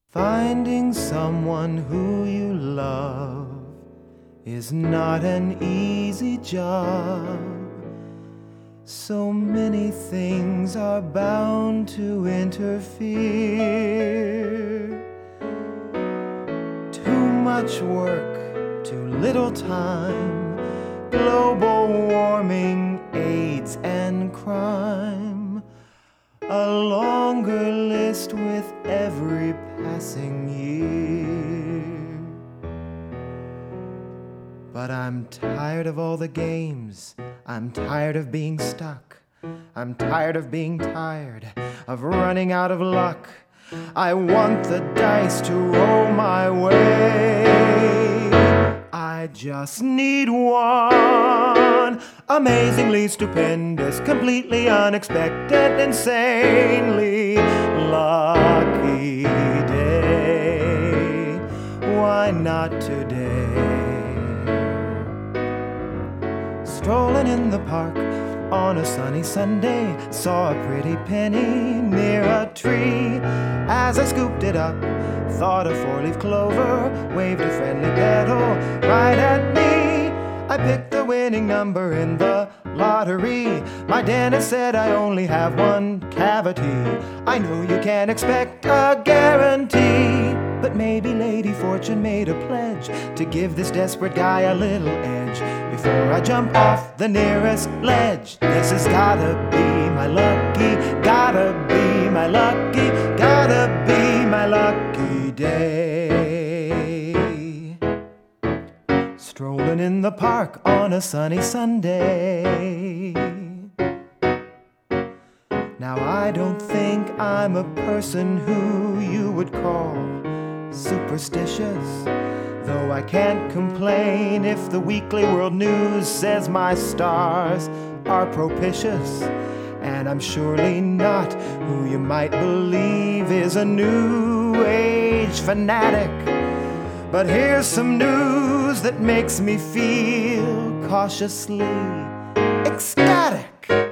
Finding someone who you love is not an easy job. So many things are bound to interfere. Too much work, too little time, global warming, AIDS and crime. A longer list with every passing year. But I'm tired of all the games. I'm tired of being stuck. I'm tired of being tired, of running out of luck. I want the dice to roll my way. I just need one amazingly stupendous, completely unexpected, insanely lucky day. Why not today? Strolling in the park on a sunny Sunday, saw a pretty penny near a tree. As I scooped it up, thought a four-leaf clover waved a friendly petal right at me. I picked the winning number in the lottery. My dentist said I only have one cavity. I know you can't expect a guarantee, but maybe Lady Fortune made a pledge to give this desperate guy a little edge before I jump off the nearest ledge. This has gotta be my lucky, gotta be my lucky, gotta be my lucky day. Strolling in the park on a sunny Sunday. Now I don't think I'm a person who you would call superstitious, though I can't complain if the Weekly World News says my stars are propitious. And I'm surely not who you might believe is a new age fanatic. But here's some news that makes me feel cautiously ecstatic.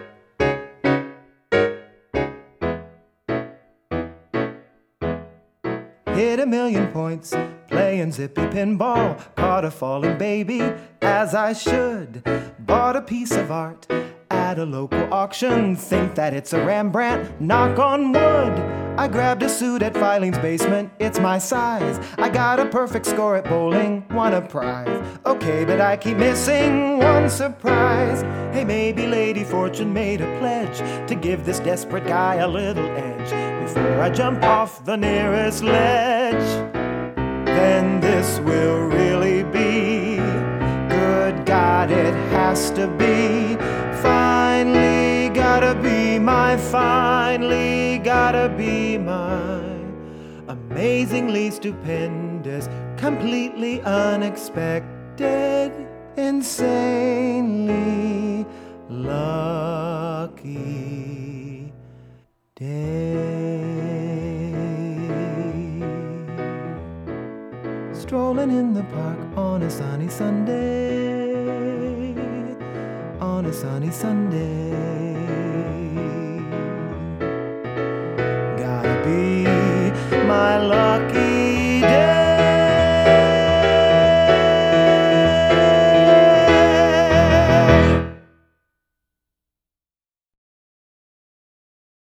Hit 1,000,000 points playing zippy pinball. Caught a falling baby as I should. Bought a piece of art at a local auction. Think that it's a Rembrandt, knock on wood. I grabbed a suit at Filene's Basement, it's my size. I got a perfect score at bowling, won a prize. Okay, but I keep missing one surprise. Hey, maybe Lady Fortune made a pledge to give this desperate guy a little edge before I jump off the nearest ledge. Then this will really be good. God, it has to be. Finally gotta be my, finally gotta be my amazingly stupendous, completely unexpected, insanely lucky day. Strolling in the park on a sunny Sunday, on a sunny Sunday.